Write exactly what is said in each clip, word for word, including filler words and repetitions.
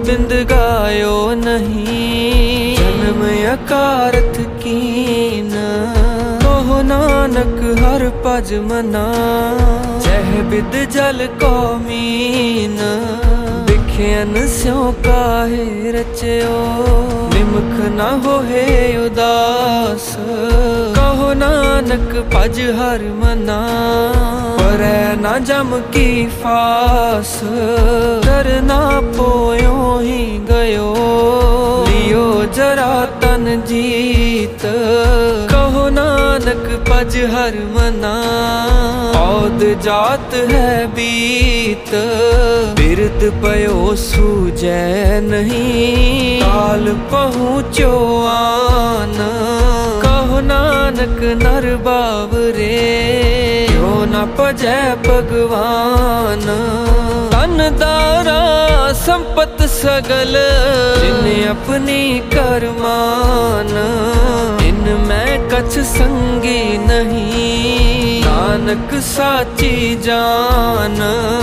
बिंद गायो नहीं, जन्म अकारथ कीन। कहो नानक हर पज मना, जह बिद जल को मीन। बिख्यन स्यों काहे रचयो, निमख न होए उदास। कहो नानक पज हर मना, परै न जम की फास। करना पोयो ही गयो, लियो जरा तन जीत। कहो नानक पज हर मना, औद जात है बीत। बिरद पयो सूझै नहीं, काल पहुँचो आन। कहो नानक नर बावरे, क्यों न पजै भगवान। धन दारा संपत सगल, जिन अपनी करमान। इनमें कछ संगी नहीं, नानक साची जान।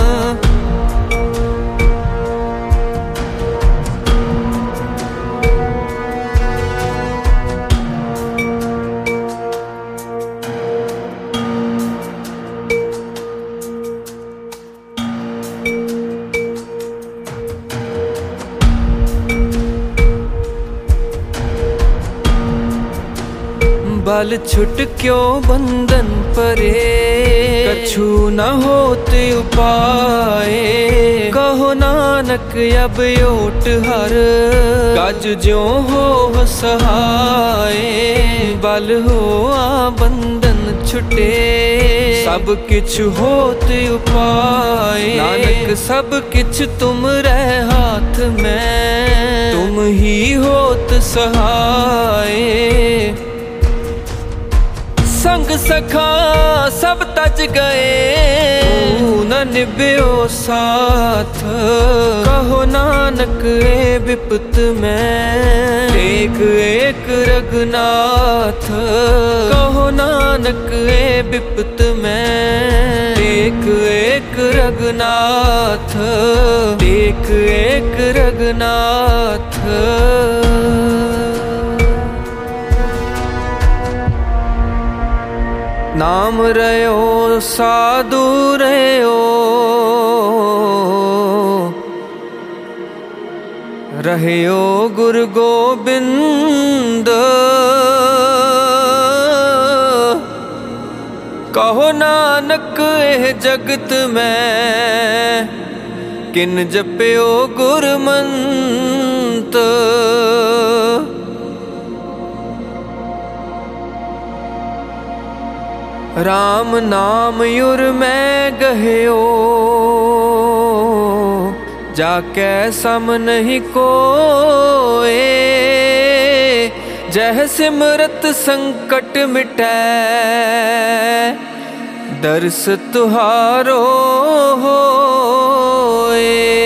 बल छुट क्यों बंधन परे, कछु न होत उपाय। कहो नानक अब ओट हर, गज ज्यों हो सहाय। बल हो आ बंधन छुटे, सब किछ होत उपाय। नानक सब किछ तुम रे हाथ में, तुम ही होत सहाय। संग सखा सब तज गए, न निभ्यो साथ। कहो नानक ए विपत में, एक एक रघुनाथ। कहो नानक ए विपत में, एक एक रघुनाथ। एक एक रघुनाथ। नाम रयो साधु रयो, रहयो गुरु गोबिंद। कहो नानक एह जगत में, किन जप्यो गुरमंत। राम नाम युर में गह्यो, जाकै सम नहीं कोए। जह सिमरत संकट मिटै, दर्श तुहारो होए।